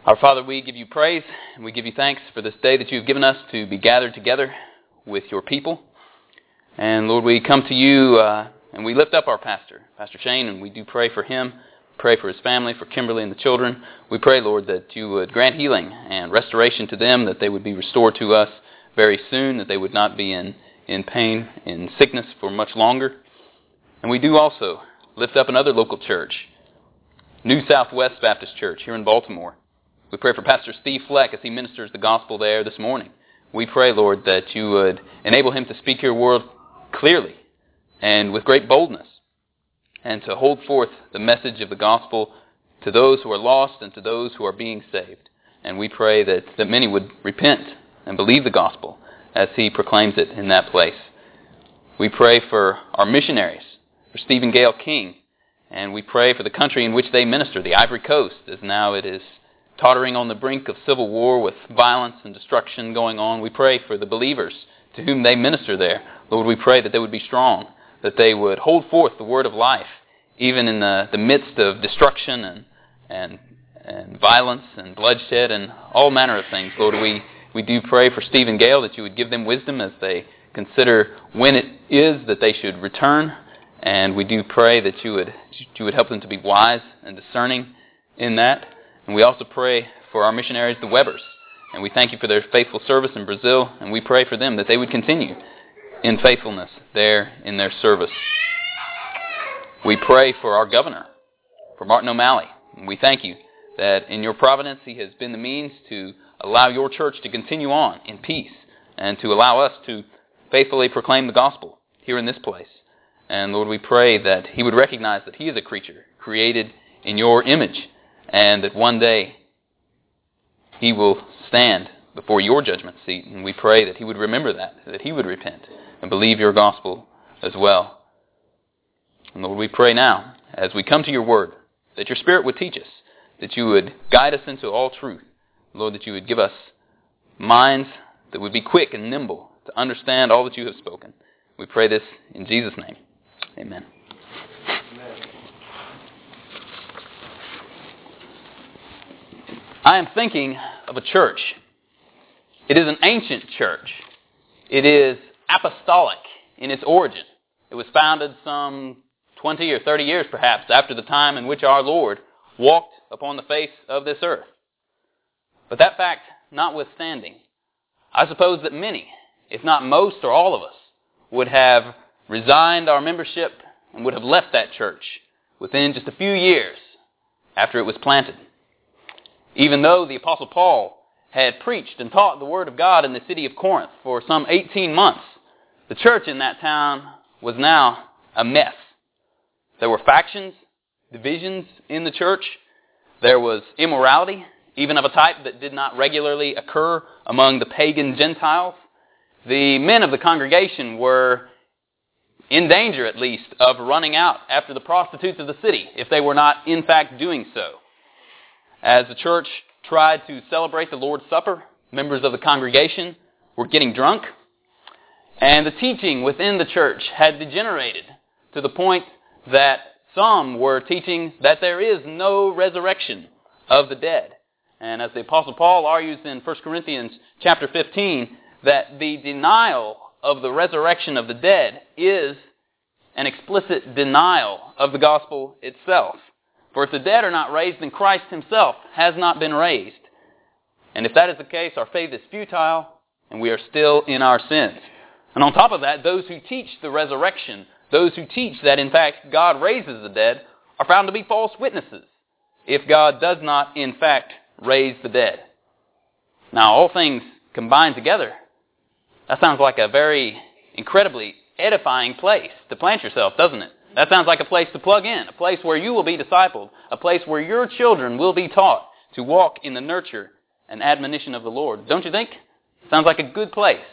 Our Father, we give you praise and we give you thanks for this day that you have given us to be gathered together with your people. And Lord, we come to you and we lift up our pastor, Pastor Shane, and we do pray for him, pray for his family, for Kimberly and the children. We pray, Lord, that you would grant healing and restoration to them, that they would be restored to us very soon, that they would not be in pain, in sickness for much longer. And we do also lift up another local church, New Southwest Baptist Church here in Baltimore. We pray for Pastor Steve Fleck as he ministers the gospel there this morning. We pray, Lord, that you would enable him to speak your word clearly and with great boldness, and to hold forth the message of the gospel to those who are lost and to those who are being saved. And we pray that many would repent and believe the gospel as he proclaims it in that place. We pray for our missionaries, for Stephen Gale King, and we pray for the country in which they minister, the Ivory Coast, as now it is tottering on the brink of civil war with violence and destruction going on. We pray for the believers to whom they minister there. Lord, we pray that they would be strong, that they would hold forth the word of life, even in the midst of destruction and violence and bloodshed and all manner of things. Lord, we do pray for Stephen Gale that you would give them wisdom as they consider when it is that they should return. And we do pray that you would help them to be wise and discerning in that. And we also pray for our missionaries, the Webbers. And we thank you for their faithful service in Brazil. And we pray for them that they would continue in faithfulness there in their service. We pray for our governor, for Martin O'Malley. And we thank you that in your providence he has been the means to allow your church to continue on in peace and to allow us to faithfully proclaim the gospel here in this place. And Lord, we pray that he would recognize that he is a creature created in your image, and that one day he will stand before your judgment seat. And we pray that he would remember that he would repent and believe your gospel as well. And Lord, we pray now, as we come to your word, that your Spirit would teach us, that you would guide us into all truth. Lord, that you would give us minds that would be quick and nimble to understand all that you have spoken. We pray this in Jesus' name. Amen. I am thinking of a church. It is an ancient church. It is apostolic in its origin. It was founded some 20 or 30 years perhaps after the time in which our Lord walked upon the face of this earth. But that fact notwithstanding, I suppose that many, if not most or all of us, would have resigned our membership and would have left that church within just a few years after it was planted. Even though the Apostle Paul had preached and taught the Word of God in the city of Corinth for some 18 months, the church in that town was now a mess. There were factions, divisions in the church. There was immorality, even of a type that did not regularly occur among the pagan Gentiles. The men of the congregation were in danger, at least, of running out after the prostitutes of the city, if they were not, in fact, doing so. As the church tried to celebrate the Lord's Supper, members of the congregation were getting drunk, and the teaching within the church had degenerated to the point that some were teaching that there is no resurrection of the dead. And as the Apostle Paul argues in 1 Corinthians chapter 15, that the denial of the resurrection of the dead is an explicit denial of the gospel itself. For if the dead are not raised, then Christ himself has not been raised. And if that is the case, our faith is futile, and we are still in our sins. And on top of that, those who teach the resurrection, those who teach that in fact God raises the dead, are found to be false witnesses, if God does not in fact raise the dead. Now, all things combined together, that sounds like a very incredibly edifying place to plant yourself, doesn't it? That sounds like a place to plug in, a place where you will be discipled, a place where your children will be taught to walk in the nurture and admonition of the Lord. Don't you think? Sounds like a good place.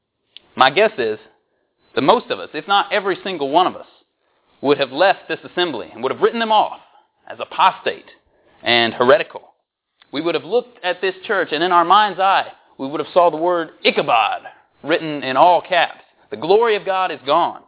My guess is that most of us, if not every single one of us, would have left this assembly and would have written them off as apostate and heretical. We would have looked at this church, and in our mind's eye, we would have saw the word Ichabod written in all caps. The glory of God is gone.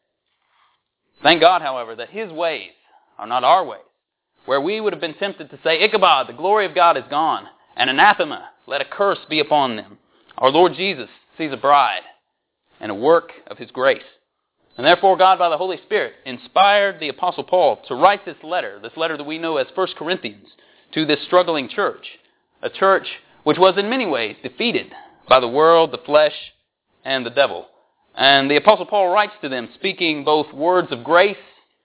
Thank God, however, that his ways are not our ways. Where we would have been tempted to say, Ichabod, the glory of God is gone, and anathema, let a curse be upon them. Our Lord Jesus sees a bride and a work of His grace. And therefore God, by the Holy Spirit, inspired the Apostle Paul to write this letter that we know as 1 Corinthians, to this struggling church, a church which was in many ways defeated by the world, the flesh, and the devil. And the Apostle Paul writes to them speaking both words of grace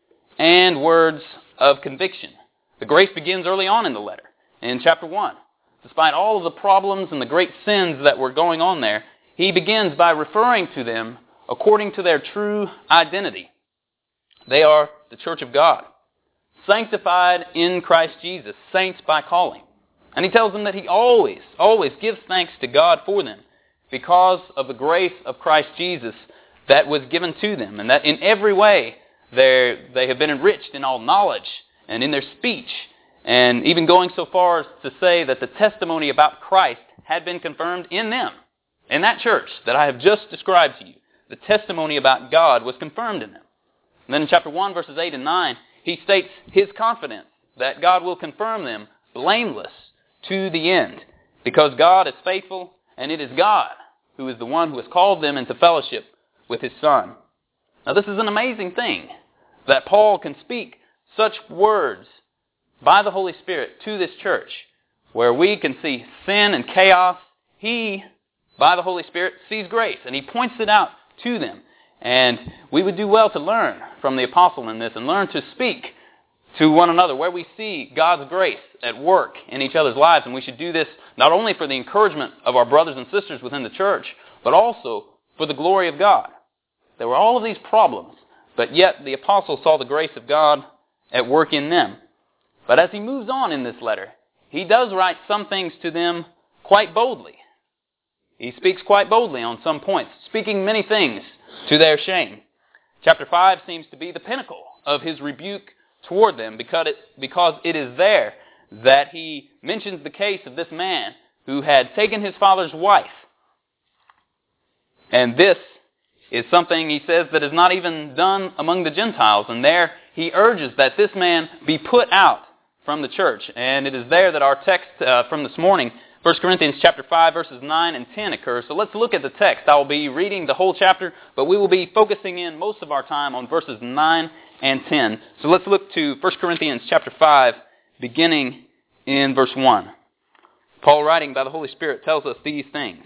and words of conviction. The grace begins early on in the letter, in chapter 1. Despite all of the problems and the great sins that were going on there, he begins by referring to them according to their true identity. They are the church of God, sanctified in Christ Jesus, saints by calling. And he tells them that he always gives thanks to God for them because of the grace of Christ Jesus that was given to them, and that in every way they have been enriched in all knowledge and in their speech, and even going so far as to say that the testimony about Christ had been confirmed in them, in that church that I have just described to you. The testimony about God was confirmed in them. And then in chapter 1, verses 8 and 9, he states his confidence that God will confirm them blameless to the end, because God is faithful, and it is God who is the one who has called them into fellowship with His Son. Now this is an amazing thing, that Paul can speak such words by the Holy Spirit to this church, where we can see sin and chaos. He, by the Holy Spirit, sees grace, and he points it out to them. And we would do well to learn from the apostle in this and learn to speak to one another where we see God's grace at work in each other's lives. And we should do this not only for the encouragement of our brothers and sisters within the church, but also for the glory of God. There were all of these problems, but yet the apostle saw the grace of God at work in them. But as he moves on in this letter, he does write some things to them quite boldly. He speaks quite boldly on some points, speaking many things to their shame. Chapter 5 seems to be the pinnacle of his rebuke toward them, because it is there that he mentions the case of this man who had taken his father's wife. And this is something, he says, that is not even done among the Gentiles. And there he urges that this man be put out from the church. And it is there that our text from this morning, 1 Corinthians chapter 5, verses 9 and 10 occurs. So let's look at the text. I will be reading the whole chapter, but we will be focusing in most of our time on verses 9 and 10. So let's look to 1 Corinthians chapter 5, beginning in verse 1. Paul, writing by the Holy Spirit, tells us these things.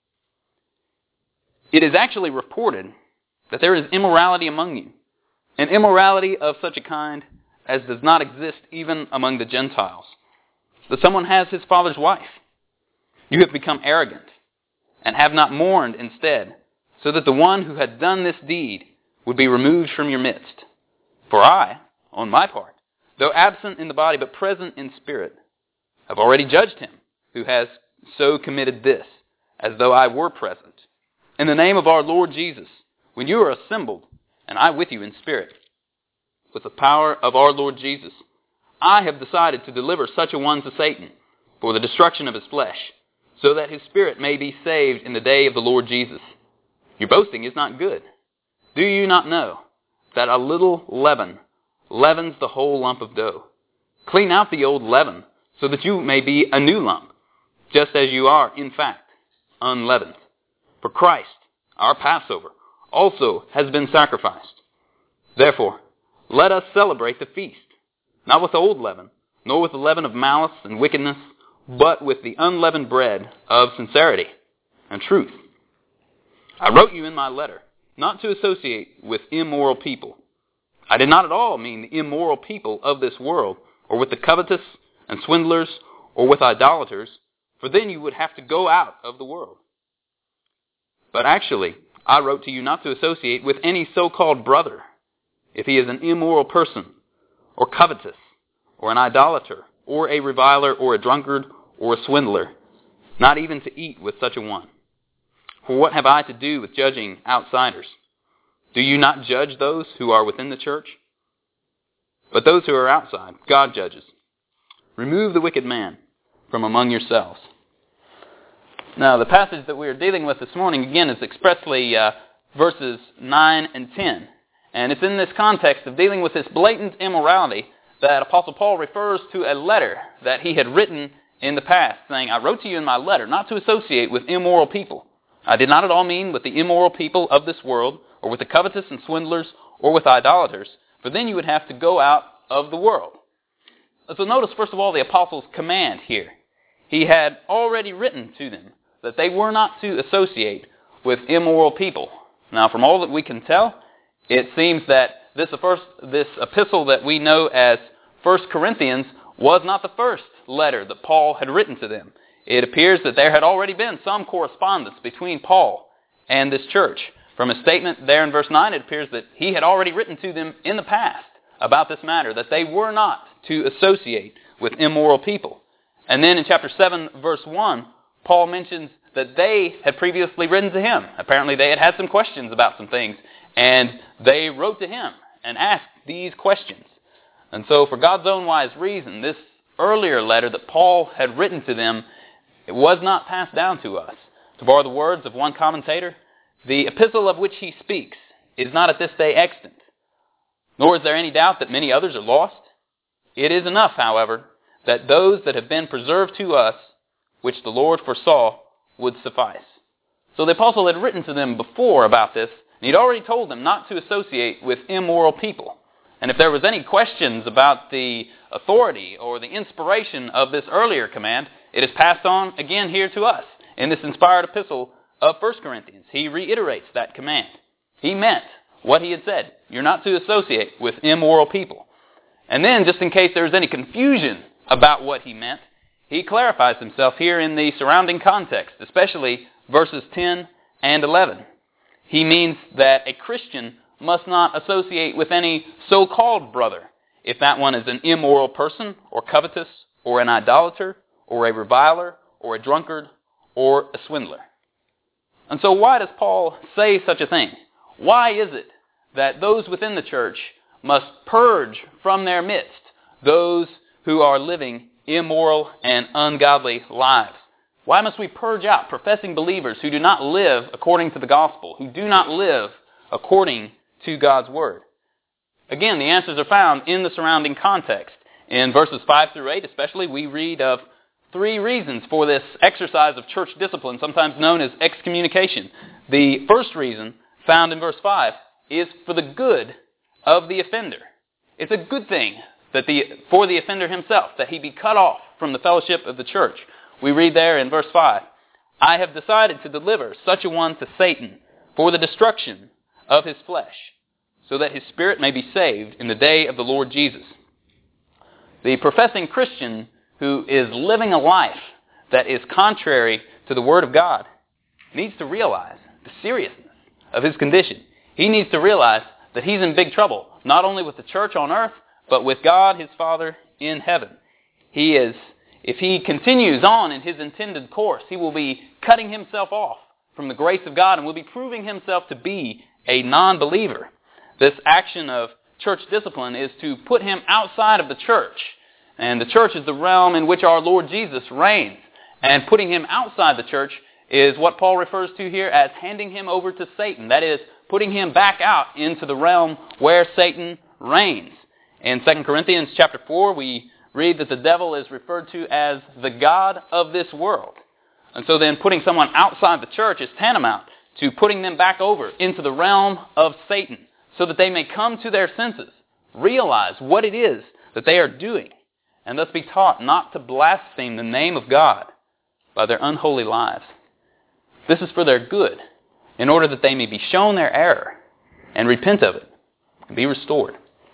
It is actually reported that there is immorality among you, an immorality of such a kind as does not exist even among the Gentiles. That someone has his father's wife. You have become arrogant and have not mourned instead, so that the one who had done this deed would be removed from your midst. For I, on my part, though absent in the body but present in spirit, have already judged him who has so committed this, as though I were present. In the name of our Lord Jesus, when you are assembled, and I with you in spirit, with the power of our Lord Jesus, I have decided to deliver such a one to Satan for the destruction of his flesh, so that his spirit may be saved in the day of the Lord Jesus. Your boasting is not good. Do you not know that a little leaven leavens the whole lump of dough? Clean out the old leaven, so that you may be a new lump, just as you are, in fact, unleavened. For Christ, our Passover, also has been sacrificed. Therefore, let us celebrate the feast, not with old leaven, nor with the leaven of malice and wickedness, but with the unleavened bread of sincerity and truth. I wrote you in my letter not to associate with immoral people. I did not at all mean the immoral people of this world, or with the covetous and swindlers, or with idolaters, for then you would have to go out of the world. But actually, I wrote to you not to associate with any so-called brother, if he is an immoral person, or covetous, or an idolater, or a reviler, or a drunkard, or a swindler, not even to eat with such a one. For what have I to do with judging outsiders? Do you not judge those who are within the church? But those who are outside, God judges. Remove the wicked man from among yourselves. Now, the passage that we are dealing with this morning, again, is expressly verses 9 and 10. And it's in this context of dealing with this blatant immorality that Apostle Paul refers to a letter that he had written in the past, saying, I wrote to you in my letter not to associate with immoral people. I did not at all mean with the immoral people of this world, or with the covetous and swindlers, or with idolaters, for then you would have to go out of the world. So notice, first of all, the apostle's command here. He had already written to them that they were not to associate with immoral people. Now, from all that we can tell, it seems that this epistle that we know as 1 Corinthians was not the first letter that Paul had written to them. It appears that there had already been some correspondence between Paul and this church. From a statement there in verse 9, it appears that he had already written to them in the past about this matter, that they were not to associate with immoral people. And then in chapter 7, verse 1, Paul mentions that they had previously written to him. Apparently they had some questions about some things, and they wrote to him and asked these questions. And so for God's own wise reason, this earlier letter that Paul had written to them, it was not passed down to us. To borrow the words of one commentator, the epistle of which he speaks is not at this day extant, nor is there any doubt that many others are lost. It is enough, however, that those that have been preserved to us, which the Lord foresaw, would suffice. So the apostle had written to them before about this, and he'd already told them not to associate with immoral people. And if there was any questions about the authority or the inspiration of this earlier command, it is passed on again here to us in this inspired epistle of 1 Corinthians. He reiterates that command. He meant what he had said. You're not to associate with immoral people. And then, just in case there's any confusion about what he meant, he clarifies himself here in the surrounding context, especially verses 10 and 11. He means that a Christian must not associate with any so-called brother, if that one is an immoral person, or covetous, or an idolater, or a reviler, or a drunkard, or a swindler. And so why does Paul say such a thing? Why is it that those within the church must purge from their midst those who are living immoral and ungodly lives? Why must we purge out professing believers who do not live according to the gospel, who do not live according to God's word? Again, the answers are found in the surrounding context. In verses 5 through 8 especially, we read of 3 reasons for this exercise of church discipline, sometimes known as excommunication. The first reason, found in verse 5, is for the good of the offender. It's a good thing for the offender himself that he be cut off from the fellowship of the church. We read there in verse 5, I have decided to deliver such a one to Satan for the destruction of his flesh, so that his spirit may be saved in the day of the Lord Jesus. The professing Christian who is living a life that is contrary to the Word of God needs to realize the seriousness of his condition. He needs to realize that he's in big trouble, not only with the church on earth, but with God, his Father, in heaven. If he continues on in his intended course, he will be cutting himself off from the grace of God and will be proving himself to be a non-believer. This action of church discipline is to put him outside of the church. And the church is the realm in which our Lord Jesus reigns. And putting him outside the church is what Paul refers to here as handing him over to Satan. That is, putting him back out into the realm where Satan reigns. In 2 Corinthians chapter 4, we read that the devil is referred to as the god of this world. And so then putting someone outside the church is tantamount to putting them back over into the realm of Satan, so that they may come to their senses, realize what it is that they are doing, and thus be taught not to blaspheme the name of God by their unholy lives. This is for their good, in order that they may be shown their error and repent of it and be restored.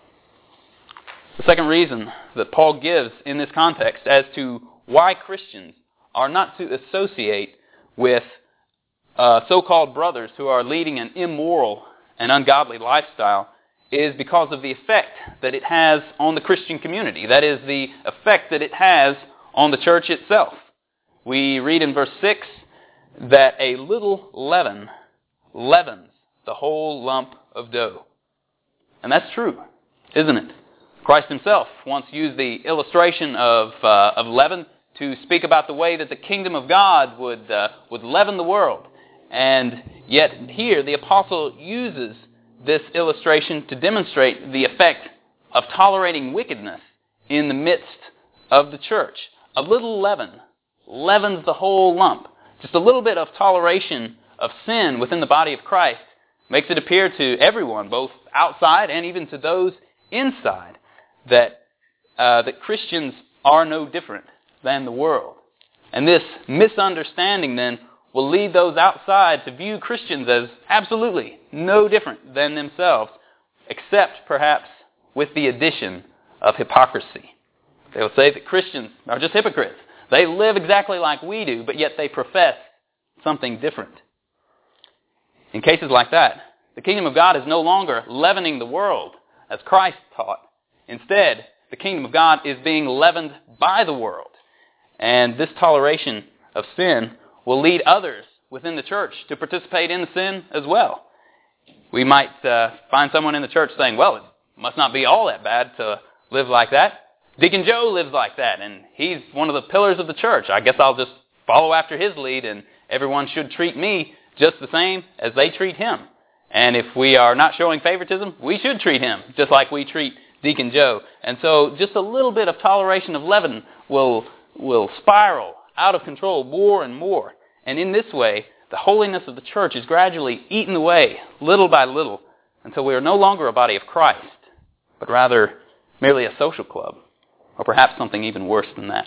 The second reason that Paul gives in this context as to why Christians are not to associate with so-called brothers who are leading an immoral and ungodly lifestyle is because of the effect that it has on the Christian community. That is, the effect that it has on the church itself. We read in verse 6 that a little leaven leavens the whole lump of dough. And that's true, isn't it? Christ himself once used the illustration of leaven to speak about the way that the kingdom of God would leaven the world. And yet here the apostle uses this illustration to demonstrate the effect of tolerating wickedness in the midst of the church, a little leaven leavens the whole lump. Just a little bit of toleration of sin within the body of Christ makes it appear to everyone, both outside and even to those inside, that Christians are no different than the world. And this misunderstanding then will lead those outside to view Christians as absolutely no different than themselves, except perhaps with the addition of hypocrisy. They will say that Christians are just hypocrites. They live exactly like we do, but yet they profess something different. In cases like that, the kingdom of God is no longer leavening the world, as Christ taught. Instead, the kingdom of God is being leavened by the world. And this toleration of sin will lead others within the church to participate in the sin as well. We might find someone in the church saying, well, it must not be all that bad to live like that. Deacon Joe lives like that, and he's one of the pillars of the church. I guess I'll just follow after his lead, and everyone should treat me just the same as they treat him. And if we are not showing favoritism, we should treat him just like we treat Deacon Joe. And so just a little bit of toleration of leaven will spiral out of control more and more. And in this way, the holiness of the church is gradually eaten away, little by little, until we are no longer a body of Christ, but rather merely a social club, or perhaps something even worse than that.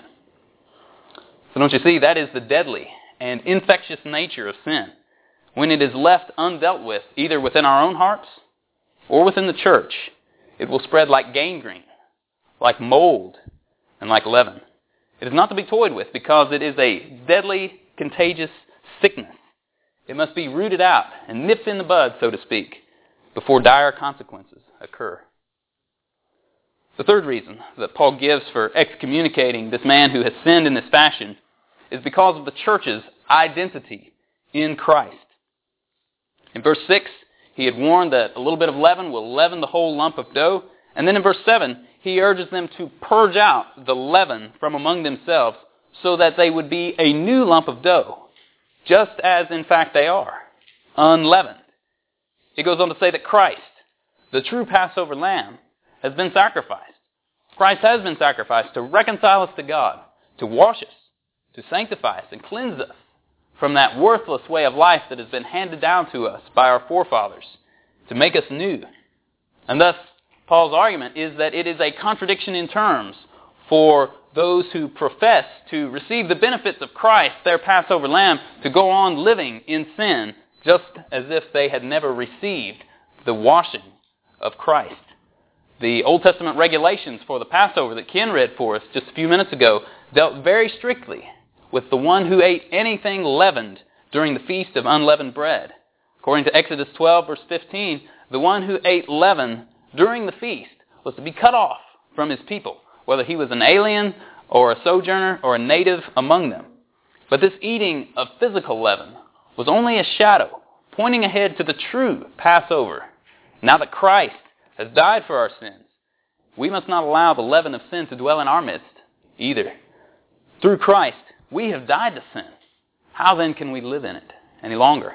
So don't you see, that is the deadly and infectious nature of sin. When it is left undealt with, either within our own hearts or within the church, it will spread like gangrene, like mold, and like leaven. It is not to be toyed with because it is a deadly, contagious sickness. It must be rooted out and nipped in the bud, so to speak, before dire consequences occur. The third reason that Paul gives for excommunicating this man who has sinned in this fashion is because of the church's identity in Christ. In verse 6, he had warned that a little bit of leaven will leaven the whole lump of dough. And then in verse 7, he urges them to purge out the leaven from among themselves so that they would be a new lump of dough, just as in fact they are, unleavened. He goes on to say that Christ, the true Passover lamb, has been sacrificed. Christ has been sacrificed to reconcile us to God, to wash us, to sanctify us and cleanse us from that worthless way of life that has been handed down to us by our forefathers, to make us new. And thus, Paul's argument is that it is a contradiction in terms for those who profess to receive the benefits of Christ, their Passover lamb, to go on living in sin just as if they had never received the washing of Christ. The Old Testament regulations for the Passover that Ken read for us just a few minutes ago dealt very strictly with the one who ate anything leavened during the Feast of Unleavened Bread. According to Exodus 12, verse 15, the one who ate leaven during the feast was to be cut off from his people, whether he was an alien or a sojourner or a native among them. But this eating of physical leaven was only a shadow, pointing ahead to the true Passover. Now that Christ has died for our sins, we must not allow the leaven of sin to dwell in our midst either. Through Christ, we have died to sin. How then can we live in it any longer?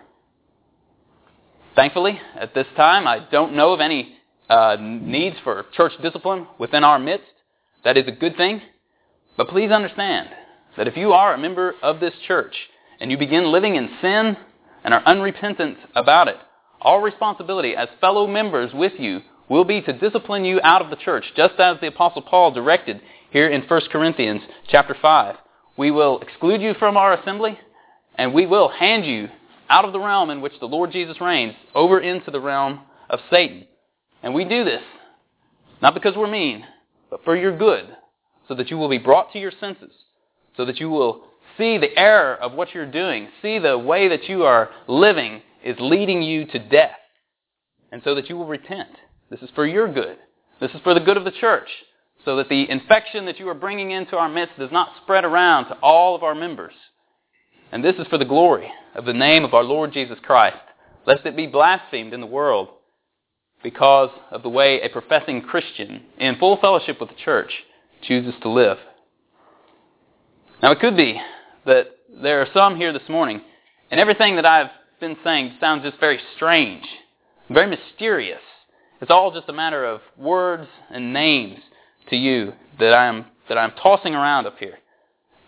Thankfully, at this time, I don't know of any needs for church discipline within our midst. That is a good thing. But please understand that if you are a member of this church and you begin living in sin and are unrepentant about it, our responsibility as fellow members with you will be to discipline you out of the church, just as the Apostle Paul directed here in 1 Corinthians chapter 5. We will exclude you from our assembly, and we will hand you out of the realm in which the Lord Jesus reigns over into the realm of Satan. And we do this not because we're mean, but for your good, so that you will be brought to your senses, so that you will see the error of what you're doing, see the way that you are living is leading you to death, and so that you will repent. This is for your good. This is for the good of the church, so that the infection that you are bringing into our midst does not spread around to all of our members. And this is for the glory of the name of our Lord Jesus Christ, lest it be blasphemed in the world because of the way a professing Christian in full fellowship with the church chooses to live. Now, it could be that there are some here this morning, and everything that I've been saying sounds just very strange, very mysterious. It's all just a matter of words and names to you that I'm tossing around up here.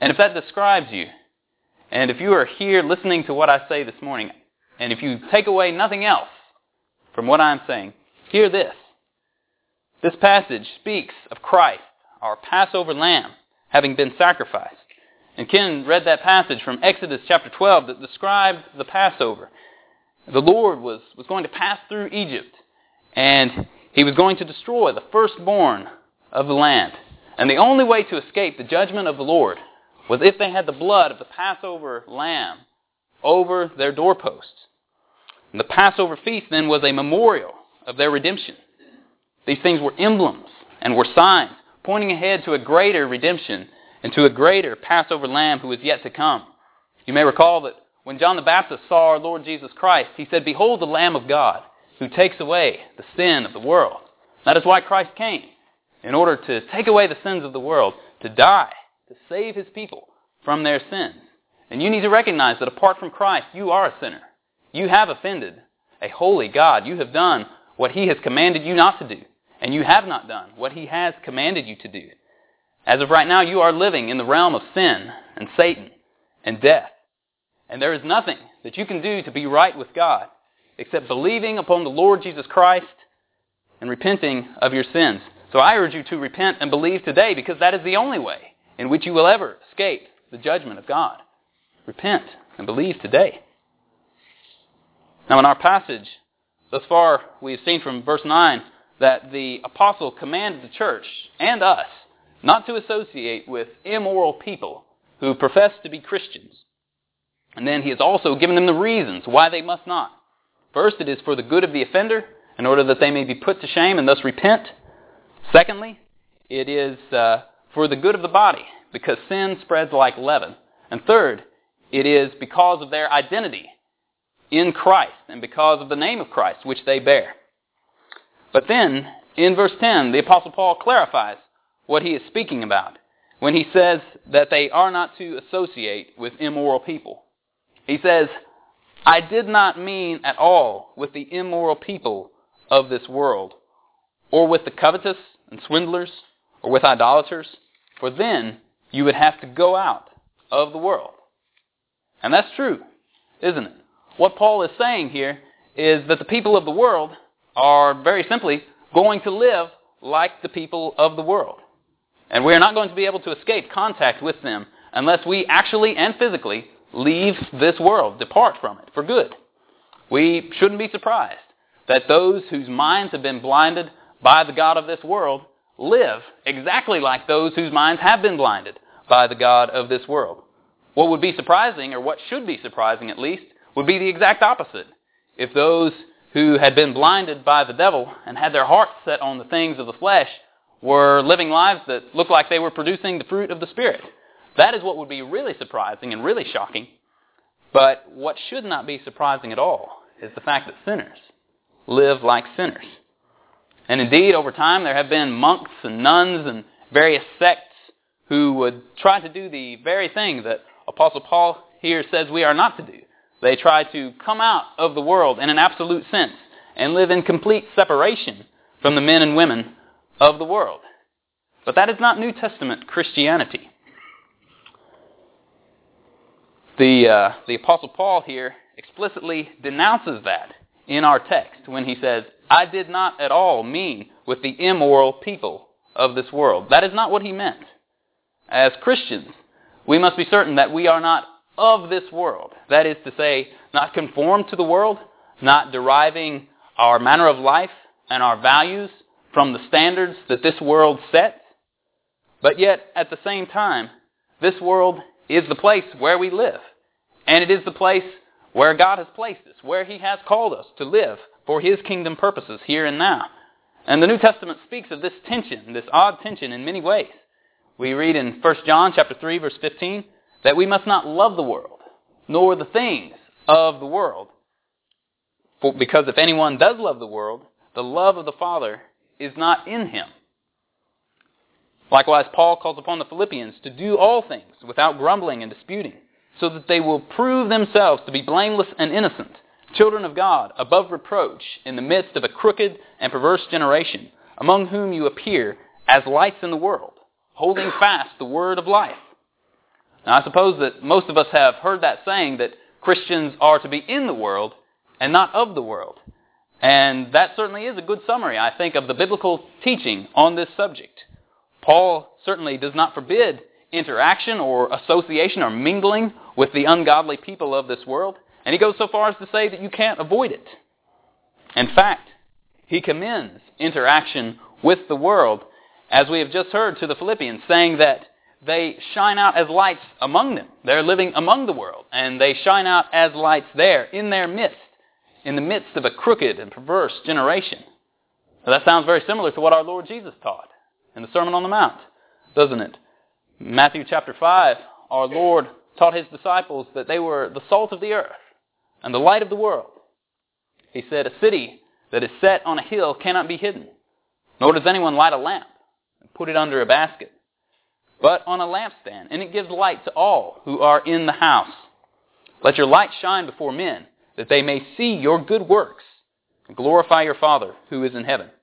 And if that describes you, and if you are here listening to what I say this morning, and if you take away nothing else from what I'm saying, hear this. This passage speaks of Christ, our Passover lamb, having been sacrificed. And Ken read that passage from Exodus chapter 12 that described the Passover. The Lord was going to pass through Egypt, and He was going to destroy the firstborn of the land. And the only way to escape the judgment of the Lord was if they had the blood of the Passover lamb over their doorposts. And the Passover feast then was a memorial of their redemption. These things were emblems and were signs pointing ahead to a greater redemption and to a greater Passover lamb who was yet to come. You may recall that when John the Baptist saw our Lord Jesus Christ, he said, "Behold the Lamb of God who takes away the sin of the world." That is why Christ came, in order to take away the sins of the world, to die, to save His people from their sins. And you need to recognize that apart from Christ, you are a sinner. You have offended a holy God. You have done what He has commanded you not to do, and you have not done what He has commanded you to do. As of right now, you are living in the realm of sin and Satan and death. And there is nothing that you can do to be right with God except believing upon the Lord Jesus Christ and repenting of your sins. So I urge you to repent and believe today, because that is the only way in which you will ever escape the judgment of God. Repent and believe today. Now in our passage, thus far we have seen from verse 9 that the apostle commanded the church and us not to associate with immoral people who profess to be Christians. And then he has also given them the reasons why they must not. First, it is for the good of the offender, in order that they may be put to shame and thus repent. Secondly, it is for the good of the body, because sin spreads like leaven. And third, it is because of their identity in Christ and because of the name of Christ which they bear. But then, in verse 10, the Apostle Paul clarifies what he is speaking about when he says that they are not to associate with immoral people. He says, "I did not mean at all with the immoral people of this world, or with the covetous and swindlers, or with idolaters, for then you would have to go out of the world." And that's true, isn't it? What Paul is saying here is that the people of the world are very simply going to live like the people of the world. And we are not going to be able to escape contact with them unless we actually and physically leave this world, depart from it for good. We shouldn't be surprised that those whose minds have been blinded by the God of this world live exactly like those whose minds have been blinded by the God of this world. What would be surprising, or what should be surprising at least, would be the exact opposite. If those who had been blinded by the devil and had their hearts set on the things of the flesh were living lives that looked like they were producing the fruit of the Spirit. That is what would be really surprising and really shocking. But what should not be surprising at all is the fact that sinners live like sinners. And indeed, over time, there have been monks and nuns and various sects who would try to do the very thing that Apostle Paul here says we are not to do. They try to come out of the world in an absolute sense and live in complete separation from the men and women of the world. But that is not New Testament Christianity. The Apostle Paul here explicitly denounces that in our text when he says, "I did not at all mean with the immoral people of this world." That is not what he meant. As Christians, we must be certain that we are not of this world. That is to say, not conformed to the world, not deriving our manner of life and our values from the standards that this world sets. But yet, at the same time, this world is the place where we live. And it is the place where God has placed us, where He has called us to live for His kingdom purposes here and now. And the New Testament speaks of this tension, this odd tension in many ways. We read in 1 John chapter 3, verse 15, that we must not love the world, nor the things of the world. Because if anyone does love the world, the love of the Father is not in him. Likewise, Paul calls upon the Philippians to do all things without grumbling and disputing, so that they will prove themselves to be blameless and innocent, children of God, above reproach, in the midst of a crooked and perverse generation, among whom you appear as lights in the world, holding fast the word of life. Now, I suppose that most of us have heard that saying that Christians are to be in the world and not of the world. And that certainly is a good summary, I think, of the biblical teaching on this subject. Paul certainly does not forbid interaction or association or mingling with the ungodly people of this world. And he goes so far as to say that you can't avoid it. In fact, he commends interaction with the world, as we have just heard to the Philippians, saying that they shine out as lights among them. They're living among the world, and they shine out as lights there, in their midst, in the midst of a crooked and perverse generation. Now, that sounds very similar to what our Lord Jesus taught in the Sermon on the Mount, doesn't it? In Matthew chapter 5, our Lord taught his disciples that they were the salt of the earth and the light of the world. He said, a city that is set on a hill cannot be hidden, nor does anyone light a lamp and put it under a basket, but on a lampstand, and it gives light to all who are in the house. Let your light shine before men, that they may see your good works and glorify your Father who is in heaven.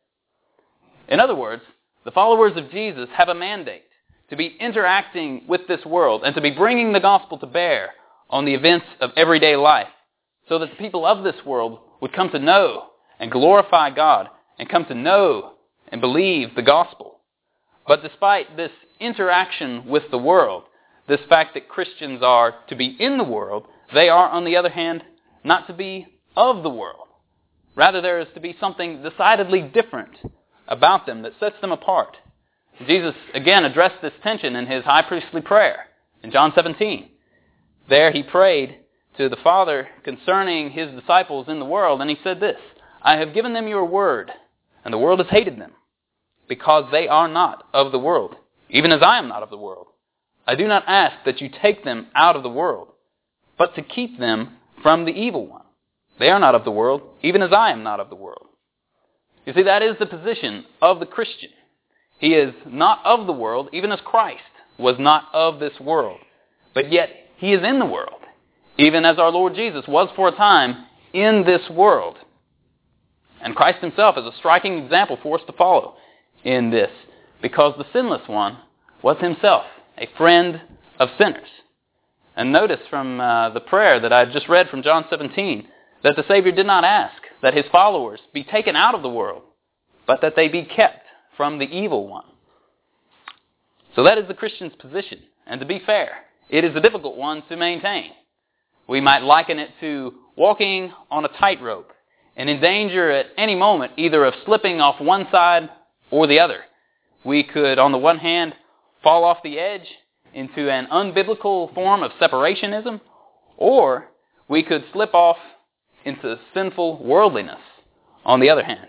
In other words, the followers of Jesus have a mandate to be interacting with this world and to be bringing the gospel to bear on the events of everyday life, so that the people of this world would come to know and glorify God and come to know and believe the gospel. But despite this interaction with the world, this fact that Christians are to be in the world, they are, on the other hand, not to be of the world. Rather, there is to be something decidedly different about them that sets them apart. Jesus again addressed this tension in his high priestly prayer in John 17. There he prayed to the Father concerning his disciples in the world, and he said this, I have given them your word, and the world has hated them, because they are not of the world, even as I am not of the world. I do not ask that you take them out of the world, but to keep them from the evil one. They are not of the world, even as I am not of the world. You see, that is the position of the Christian. He is not of the world, even as Christ was not of this world. But yet, he is in the world, even as our Lord Jesus was for a time in this world. And Christ himself is a striking example for us to follow in this, because the sinless one was himself a friend of sinners. And notice from the prayer that I just read from John 17, that the Savior did not ask that his followers be taken out of the world, but that they be kept from the evil one. So that is the Christian's position. And to be fair, it is a difficult one to maintain. We might liken it to walking on a tightrope and in danger at any moment either of slipping off one side or the other. We could, on the one hand, fall off the edge into an unbiblical form of separationism, or we could slip off into sinful worldliness on the other hand.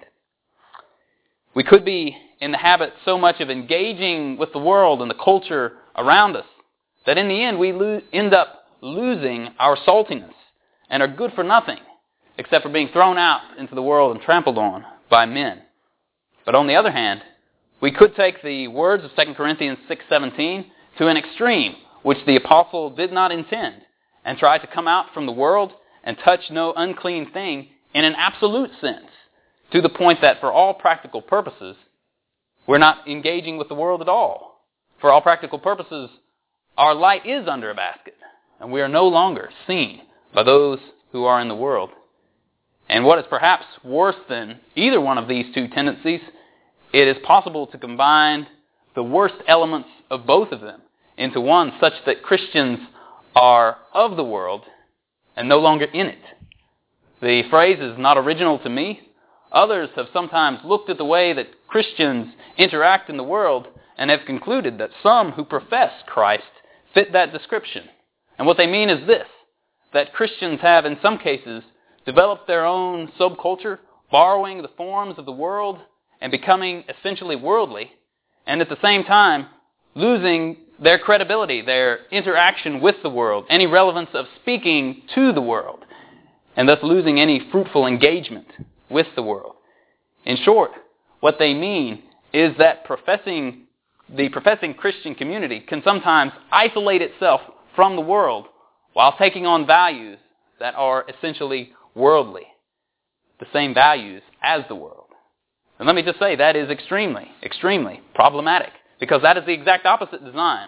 We could be in the habit so much of engaging with the world and the culture around us that in the end we end up losing our saltiness and are good for nothing except for being thrown out into the world and trampled on by men. But on the other hand, we could take the words of 2 Corinthians 6:17 to an extreme which the apostle did not intend and try to come out from the world and touch no unclean thing in an absolute sense, to the point that for all practical purposes, we're not engaging with the world at all. For all practical purposes, our light is under a basket, and we are no longer seen by those who are in the world. And what is perhaps worse than either one of these two tendencies, it is possible to combine the worst elements of both of them into one, such that Christians are of the world and no longer in it. The phrase is not original to me. Others have sometimes looked at the way that Christians interact in the world and have concluded that some who profess Christ fit that description. And what they mean is this, that Christians have in some cases developed their own subculture, borrowing the forms of the world and becoming essentially worldly, and at the same time losing their credibility, their interaction with the world, any relevance of speaking to the world, and thus losing any fruitful engagement with the world. In short, what they mean is that the professing Christian community can sometimes isolate itself from the world while taking on values that are essentially worldly, the same values as the world. And let me just say that is extremely, extremely problematic, because that is the exact opposite design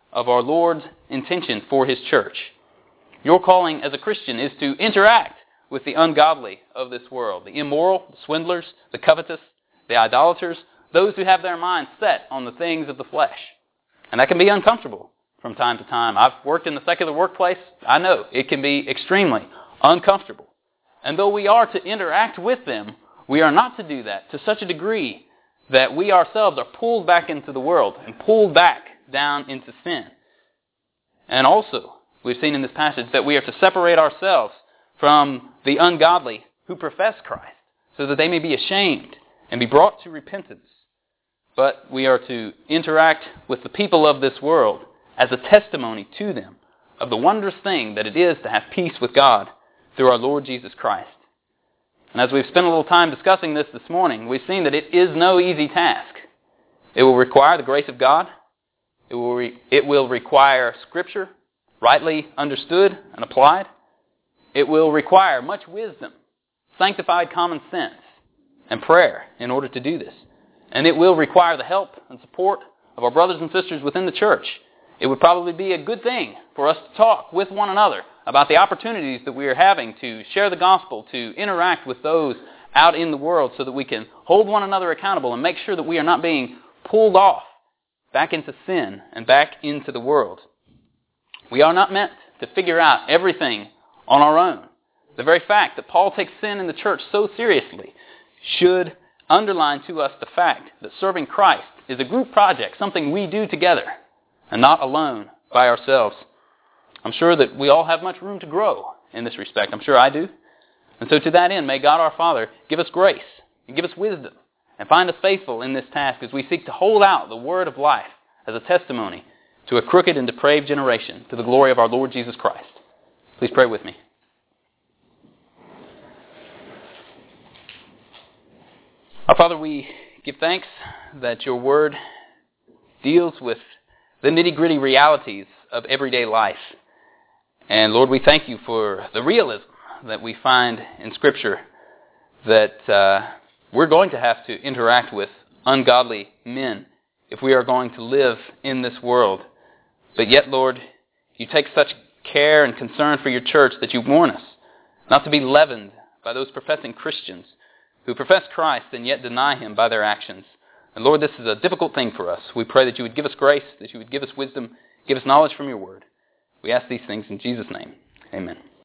of our Lord's intention for His church. Your calling as a Christian is to interact with the ungodly of this world, the immoral, the swindlers, the covetous, the idolaters, those who have their minds set on the things of the flesh. And that can be uncomfortable from time to time. I've worked in the secular workplace. I know it can be extremely uncomfortable. And though we are to interact with them, we are not to do that to such a degree that we ourselves are pulled back into the world and pulled back down into sin. And also, we've seen in this passage that we are to separate ourselves from the ungodly who profess Christ, so that they may be ashamed and be brought to repentance. But we are to interact with the people of this world as a testimony to them of the wondrous thing that it is to have peace with God through our Lord Jesus Christ. And as we've spent a little time discussing this morning, we've seen that it is no easy task. It will require the grace of God. It will require Scripture, rightly understood and applied. It will require much wisdom, sanctified common sense, and prayer in order to do this. And it will require the help and support of our brothers and sisters within the church. It would probably be a good thing for us to talk with one another about the opportunities that we are having to share the gospel, to interact with those out in the world so that we can hold one another accountable and make sure that we are not being pulled off back into sin and back into the world. We are not meant to figure out everything on our own. The very fact that Paul takes sin in the church so seriously should underline to us the fact that serving Christ is a group project, something we do together and not alone by ourselves. I'm sure that we all have much room to grow in this respect. I'm sure I do. And so to that end, may God our Father give us grace and give us wisdom and find us faithful in this task as we seek to hold out the word of life as a testimony to a crooked and depraved generation to the glory of our Lord Jesus Christ. Please pray with me. Our Father, we give thanks that your word deals with the nitty-gritty realities of everyday life. And Lord, we thank you for the realism that we find in Scripture that we're going to have to interact with ungodly men if we are going to live in this world. But yet, Lord, you take such care and concern for your church that you warn us not to be leavened by those professing Christians who profess Christ and yet deny Him by their actions. And Lord, this is a difficult thing for us. We pray that you would give us grace, that you would give us wisdom, give us knowledge from your word. We ask these things in Jesus' name. Amen.